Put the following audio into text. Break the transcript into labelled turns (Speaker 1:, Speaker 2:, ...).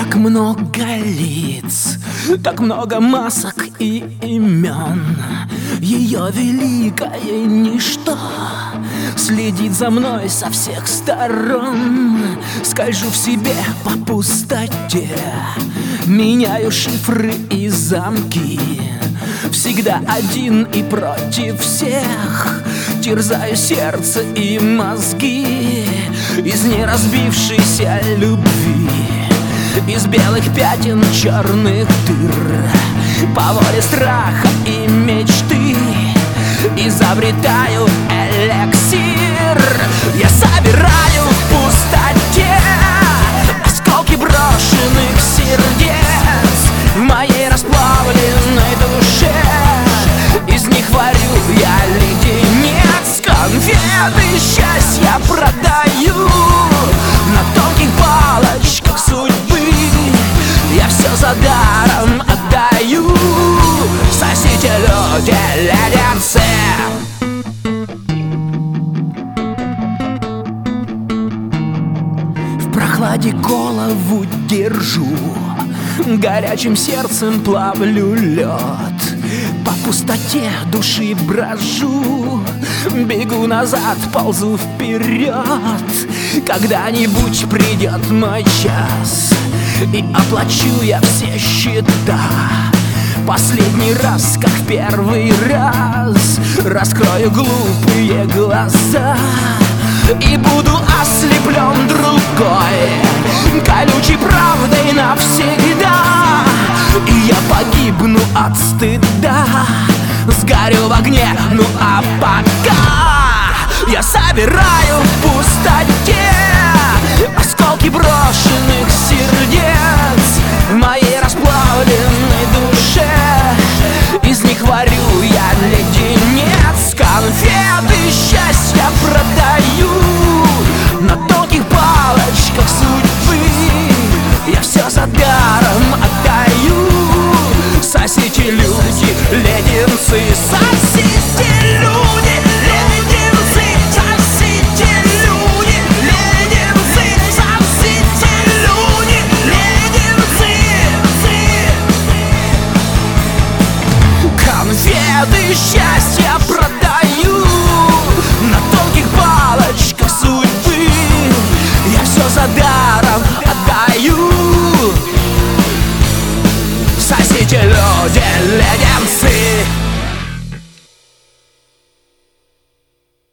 Speaker 1: Так много лиц, так много масок и имен. Ее великое ничто следит за мной со всех сторон. Скольжу в себе по пустоте, меняю шифры и замки. Всегда один и против всех, терзаю сердце и мозги. Из неразбившейся любви, из белых пятен черных дыр, по воле страха и мечты изобретаю эликсир. Я собираю в пустоте осколки брошенных сердец в моей расплавленной душе. Из них варю я леденец, конфеты счастья продаю на тонких палочках судьбы. Я все за даром отдаю, сосите, люди, леденцы. В прохладе голову держу, горячим сердцем плавлю лед. По пустоте души брожу, бегу назад, ползу вперед. Когда-нибудь придет мой час, и оплачу я все счета. Последний раз, как в первый раз, раскрою глупые глаза и буду ослеплен другой колючей правдой навсегда. И я погибну от стыда, сгорю в огне, ну а пока я собираю в пустоте осколки брошенных сердец в моей расплавленной душе. Из них варю я леденец, конфеты счастья продаю на тонких палочках судьбы. Я все за даром отдаю, сосите, люди, леденцы, сосите, люди, леденцы, сосите, люди, леденцы, сосите, люди, леденцы. Конфеты счастья продаю на тонких палочках судьбы. Я все за даром